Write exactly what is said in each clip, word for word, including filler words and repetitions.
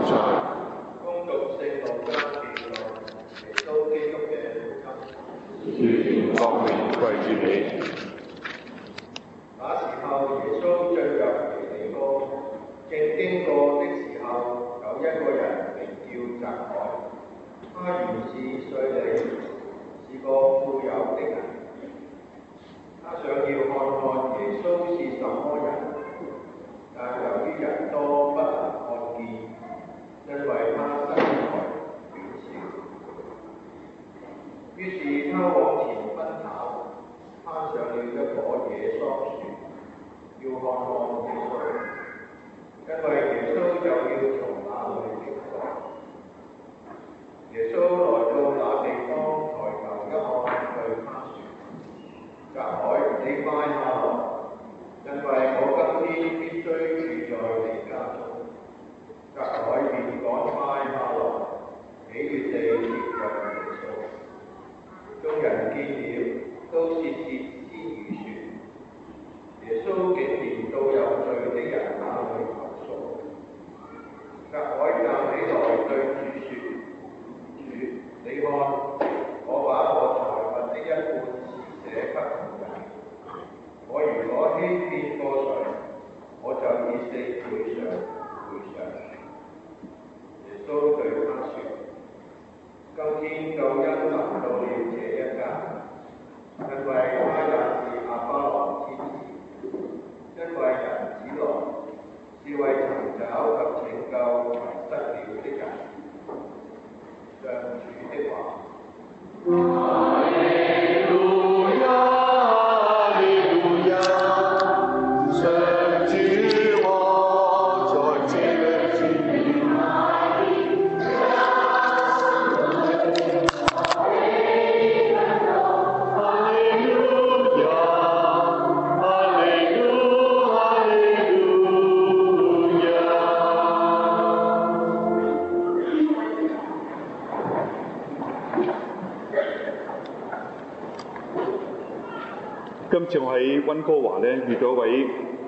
唱。 恭讀聖路加記載耶穌基督嘅福音。 願光榮歸於你。 那時候，耶穌進入耶利哥，正經過的時候，有一個人名叫匝凱，他原是稅吏，是個富有的人。他想要看看耶穌是什麼人，但由於人多，不能看見，因為他身材短小。於是他往前奔跑，攀上了一棵野桑樹，要看看耶穌，因為耶穌就要從那裏經過。耶穌來到那地方，抬頭一看，對他說：匝凱，你快下來，因為我今天必須住在你家中。匝凱便趕快下來，喜悅地接近耶穌。眾人見了，都竊竊私語說：耶穌竟然到有罪的人那裏投宿。匝凱站起來對主說：主，你看，我把我財物的一半施捨給窮人。我如果欺騙過誰，我就以四倍上賠償。耶穌對他說：今天救恩臨到了這一家，因為他也是亞巴郎之子。因為人子來是為尋找及拯救迷失了的人。上主的話。 哈利路亞，哈利路亞，上主我在這裏。今次我喺溫哥華咧遇到一位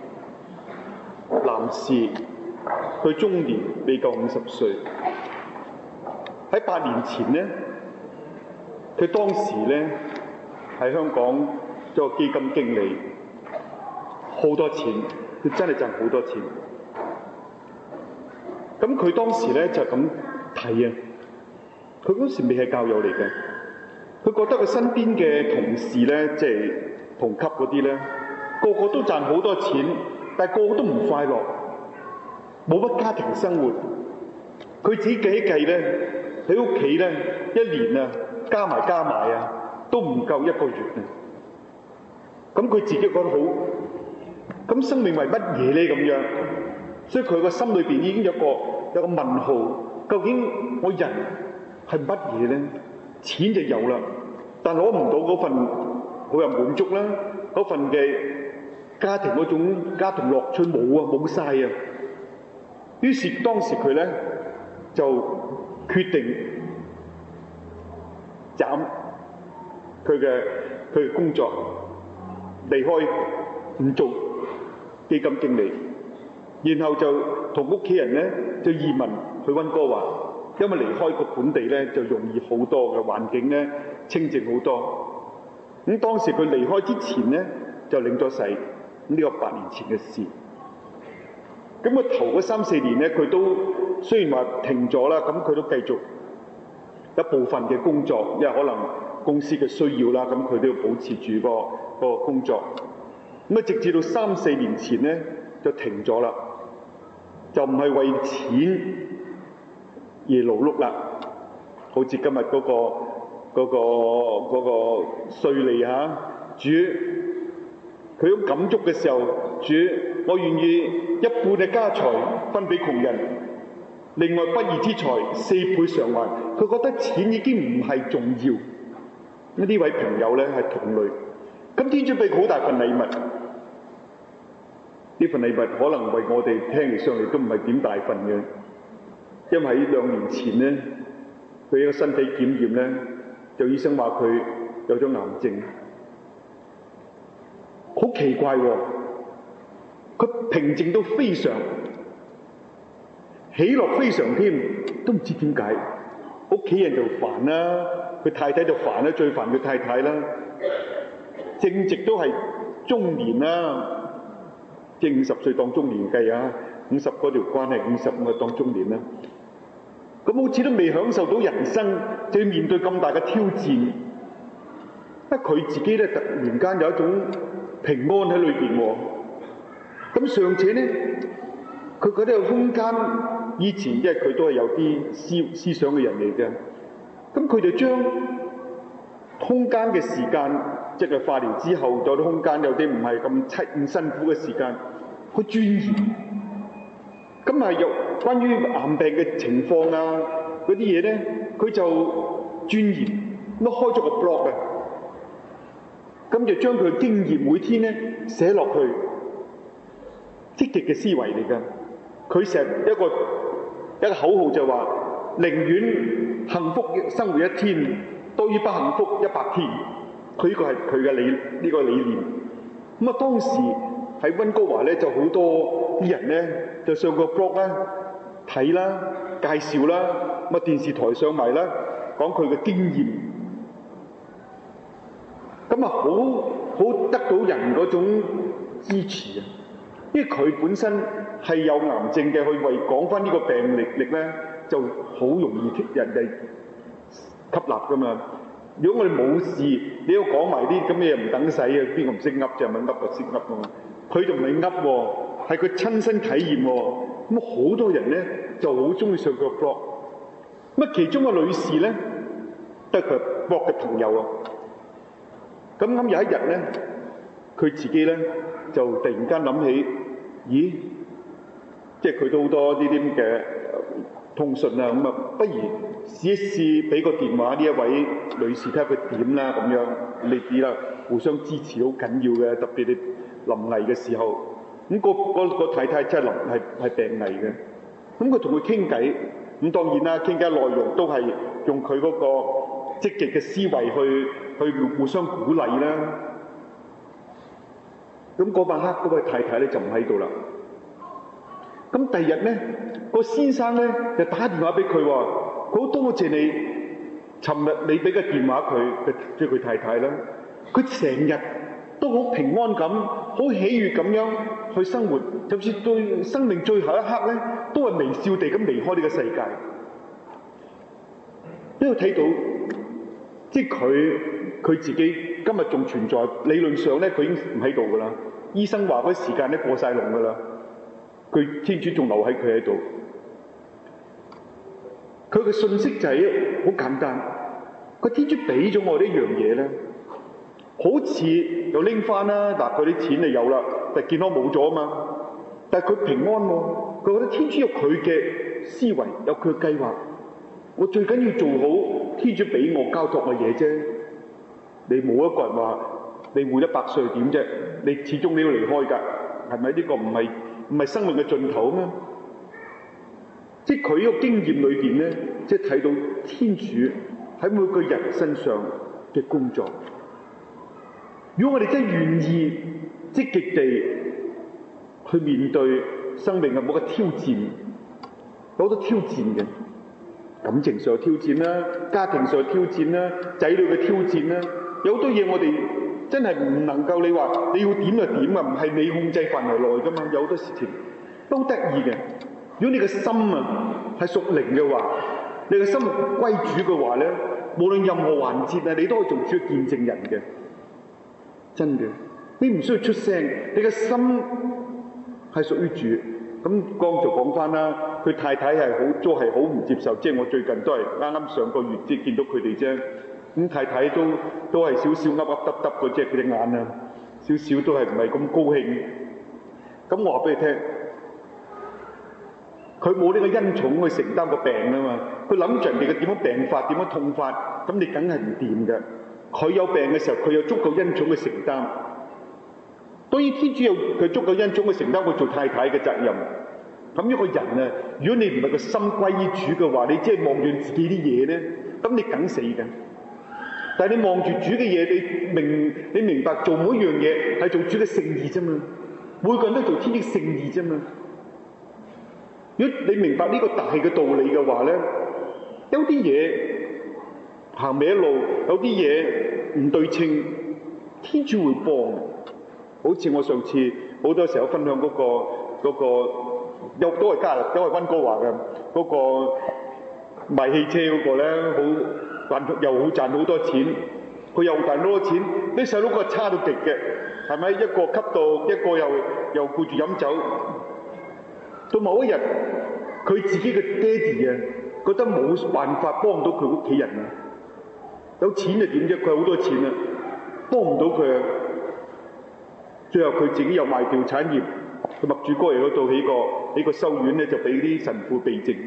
男士，佢中年未夠五十歲。喺八年前咧，佢當時咧喺香港做個基金經理，好多錢，佢真係賺好多錢。咁佢當時咧就咁睇啊，佢嗰時未係教友嚟嘅，佢覺得佢身邊嘅同事咧，即係同級嗰啲咧，個個都賺好多錢，但係個個都唔快樂，冇乜家庭生活。佢自己計一計咧，喺屋企咧一年啊，加埋加埋啊，都唔夠一個月啊。咁佢自己覺得好，咁生命為乜嘢咧咁樣？所以佢個心裏邊已經有個有個問號，究竟我人係乜嘢咧？錢就有啦，但攞唔到嗰份好有滿足啦，嗰份嘅家庭嗰種家庭樂趣冇啊，冇晒啊。於是當時佢咧就決定斬佢嘅佢嘅工作，離開唔做基金經理，然後就同屋企人咧就移民去溫哥華，因為離開個本地咧就容易好多嘅，環境咧清靜好多。咁當時佢離開之前咧就領咗洗，呢個八年前嘅事。咁佢頭嗰三四年咧，佢都雖然話停咗啦，咁佢都繼續一部分嘅工作，因為可能公司嘅需要啦，咁佢都要保持住個個工作。咁啊，直至到三四年前咧就停咗啦，就唔係為錢而勞碌啦，好似今日嗰個嗰個嗰個稅吏嚇主，佢好感觸嘅時候，主，我願意一半嘅家財分俾窮人，另外不義之財四倍償還。佢覺得錢已經唔係重要。咁呢位朋友咧係同類，咁天主俾佢好大份禮物，呢份禮物可能為我哋聽嚟上嚟都唔係點大份嘅，因為喺兩年前咧，佢一個身體檢驗咧，就醫生話佢有咗癌症。好奇怪喎、哦！佢平靜到非常，喜喜樂非常添，都唔知點解。屋企人就煩啦，佢太太就煩啦，最煩佢太太啦。正值都係中年啦，即係五十歲當中年計啊，五十嗰條關係，五十五當中年啦。咁好似都未享受到人生，就要面對咁大嘅挑戰。啊，佢自己咧突然間有一種平安喺裏邊喎。咁尚且咧，佢覺得有空間。以前因為佢都係有啲思思想嘅人嚟嘅，咁佢就將空間嘅時間，即係化療之後有啲空間，有啲唔係咁凄咁辛苦嘅時間，去鑽研。咁係有關於癌病嘅情況啊嗰啲嘢咧，佢就鑽研，咁開咗個 blog 啊，咁就將佢嘅經驗每天咧寫落去，積極嘅思維嚟㗎。佢成一個一個口號就話：寧願幸福生活一天，多於不幸福一百天。佢呢個係佢嘅理呢個理念。咁啊，當時喺溫哥華咧，就好多啲人咧就上個 blog 啦睇啦、介紹啦，咁啊電視台上埋啦，講佢嘅經驗。咁啊，好好得到人嗰種支持啊！因為佢本身係有癌症嘅，去為講翻呢個病歷歷咧，就好容易人哋吸納噶嘛。如果我哋冇事，你要講埋啲咁嘅嘢唔等使啊，邊個唔識噏就咪噏就識噏啊嘛。佢就唔係噏喎，係佢親身體驗喎。咁好多人咧就好中意上佢個 blog。咁啊，其中個女士咧都係佢 blog 嘅朋友啊。咁啱有一日咧，佢自己咧就突然間諗起，咦，即係佢都好多呢啲咁嘅通訊啊，咁啊，不如試一試俾個電話呢一位女士睇下佢點啦，咁樣你知啦，互相支持好緊要嘅，特別你臨危嘅時候，咁、個個個太太真係臨係係病危嘅，咁佢同佢傾偈，咁當然啦，傾偈內容都係用佢嗰個積極嘅思維去去互相鼓勵啦。咁嗰晚黑嗰位太太咧就唔喺度啦。咁第二日咧，個先生咧就打電話俾佢話：好多謝你，尋日你俾個電話佢，即係佢太太啦。佢成日都好平安咁，好喜悅咁樣去生活，就算對生命最後一刻咧，都係微笑地咁離開呢個世界。因為睇到，即係佢佢自己今日仲存在，理論上咧佢已經唔喺度噶啦。醫生話嗰啲時間咧過晒龍噶啦，佢天主仲留喺佢喺度。佢嘅信息就係好簡單，個天主俾咗我呢樣嘢咧，好似又拎翻啦，嗱佢啲錢就有啦，但係健康冇咗啊嘛，但係佢平安喎，佢覺得天主有佢嘅思維，有佢嘅計劃，我最緊要做好天主俾我交託嘅嘢啫。你冇一個人話你活一百歲點啫？你始終你要離開㗎，係咪？呢個唔係唔係生命嘅盡頭咩？即係佢呢個經驗裏邊咧，即係睇到天主喺每個人身上嘅工作。如果我哋真係願意積極地去面對生命嘅某個挑戰，有好多挑戰嘅，感情上嘅挑戰啦，家庭上嘅挑戰啦，仔女嘅挑戰啦，有好多嘢我哋真係唔能夠你話你要點就點啊，唔係你控制範圍內㗎嘛，有好多事情都好得意嘅。如果你嘅心啊係屬靈嘅話，你嘅心歸主嘅話咧，無論任何環節啊，你都可以做主嘅見證人嘅，真嘅。你唔需要出聲，你嘅心係屬於主。咁剛就講翻啦，佢太太係好都係好唔接受，即係我最近都係啱啱上個月即係見到佢哋啫。咁太太都都係少少噏噏耷耷嗰隻佢隻眼啊，少少都係唔係咁高興。咁我話俾你聽。佢冇呢個恩寵去承擔個病啊嘛，佢諗住人哋嘅點樣病法、點樣痛法，咁你梗係唔掂嘅。佢有病嘅時候，佢有足夠恩寵去承擔。當然天主有佢足夠恩寵去承擔佢做太太嘅責任。咁一個人啊，如果你唔係個心歸於主嘅話，你只係望住自己啲嘢咧，咁你梗死嘅。但係你望住主嘅嘢，你明你明白做每一樣嘢係做主嘅聖意啫嘛。每個人都做天主聖意啫嘛。 如果你明白呢個大嘅道理嘅話咧，有啲嘢行歪路，有啲嘢唔對稱，天主會幫。好似我上次好多時候分享嗰、嗰個嗰、嗰個又都係加勒，都係溫哥華嘅嗰個賣汽車嗰個咧，好賺又好賺好多錢，佢又賺好多錢，啲細佬哥差到極嘅，係咪？一個吸毒，一個又又顧住飲酒。到某一日，佢自己嘅爹哋啊，覺得冇辦法幫到佢屋企人啊，有錢就點啫？佢好多錢啊，幫唔到佢啊。最後佢自己又賣掉產業，去默主哥嚟嗰度起個起個修院咧，就俾啲神父避靜。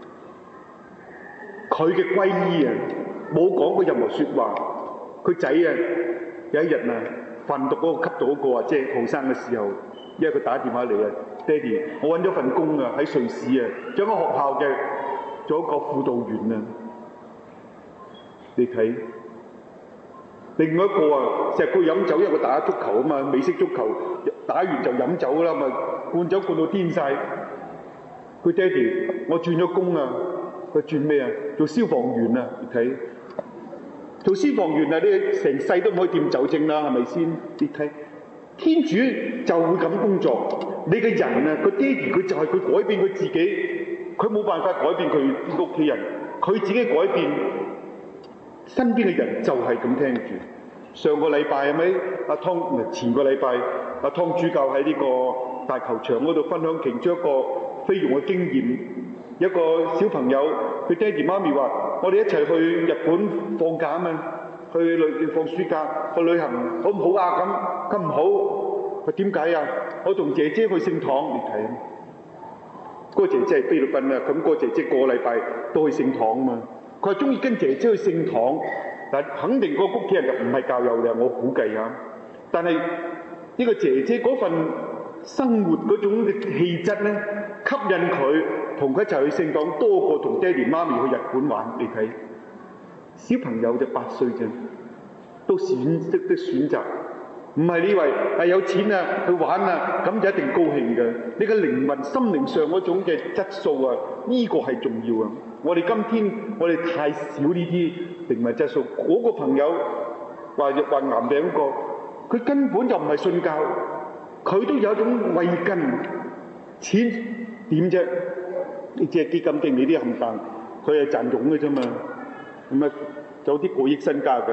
佢嘅皈依啊，冇講過任何説話。佢仔啊，有一日啊，販毒嗰個吸毒嗰個啊，即係後生嘅時候，因為佢打電話嚟啊，爹哋，我揾咗份工啊，喺瑞士啊，做間學校嘅做一個輔導員啊。你睇。另外一個啊，成日佢飲酒，因為佢打足球啊嘛，美式足球打完就飲酒啦，咪灌酒灌到癲晒。佢爹哋，我轉咗工啊，佢轉咩啊？做消防員啊！你睇，做消防員啊，你成世都唔可以掂酒精啦，係咪先？你睇，天主就會咁工作。你嘅人啊，個爹哋佢就係佢改變佢自己，佢冇辦法改變佢屋企人，佢自己改變。身邊嘅人就係咁聽住。上個禮拜係咪阿湯？唔係前個禮拜，阿湯主教喺呢個大球場嗰度分享其中一個菲傭嘅經驗。一個小朋友，佢爹哋媽咪話：我哋一齊去日本放假啊嘛，去旅放暑假去旅行，好唔好啊？咁咁唔好。佢點解啊？我同姐姐去聖堂，你睇。嗰個姐姐係菲律賓啊，咁嗰個姐姐個禮拜都去聖堂啊嘛。佢話中意跟姐姐去聖堂，但肯定個屋企人就唔係教友嘅，我估計嚇。但係呢個姐姐嗰份生活嗰種嘅氣質咧，吸引佢同佢一齊去聖堂，多過同爹哋媽咪去日本玩。你睇，小朋友就八歲啫，都選識得選擇，唔係你以為係有錢啊去玩啊，咁就一定高興嘅。你嘅靈魂、心靈上嗰種嘅質素啊，呢個係重要啊！我哋今天我哋太少呢啲靈魂質素。嗰個朋友話患癌病嗰個，佢根本就唔係信教，佢都有一種慧根。錢點啫？呢隻基金經理啲冚唪，佢係賺傭嘅啫嘛，咁啊有啲過億身家嘅，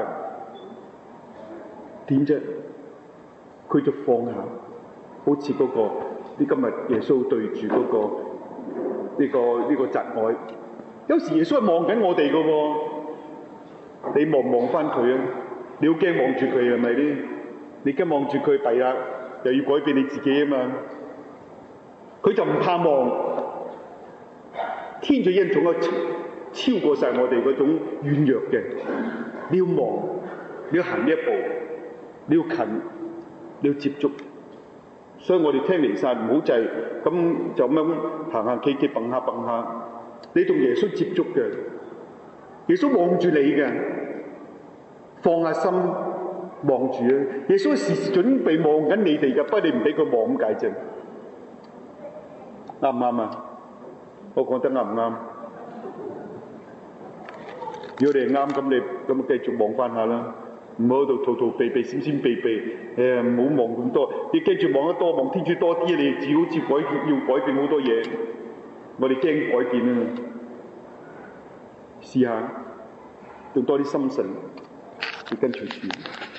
點啫？佢就放下，好似嗰個你今日耶穌對住嗰個呢個呢個窒礙。有時耶穌係望緊我哋嘅喎，你望唔望翻佢啊？你好驚望住佢係咪咧？你驚望住佢弊啦，又要改變你自己啊嘛。佢就唔怕望，天主恩寵啊超過晒我哋嗰種軟弱嘅。你要望，你要行呢一步，你要近，你要接觸。所以我哋聽彌撒唔好就係咁就咁樣行行企企蹦下蹦下。你同耶穌接觸嘅，耶穌望住你嘅，放下心望住啊！耶穌時時準備望緊你哋嘅，不過你唔俾佢望咁解啫。啱唔啱啊？我講得啱唔啱？如果你係啱，咁你咁繼續望翻下啦，唔好喺度逃逃避避、閃閃避避。誒，唔好望咁多，你記住望得多，望天主多啲，你自己好似改要改變好多嘢。我哋驚改變啊！試下用多啲心神去跟隨主。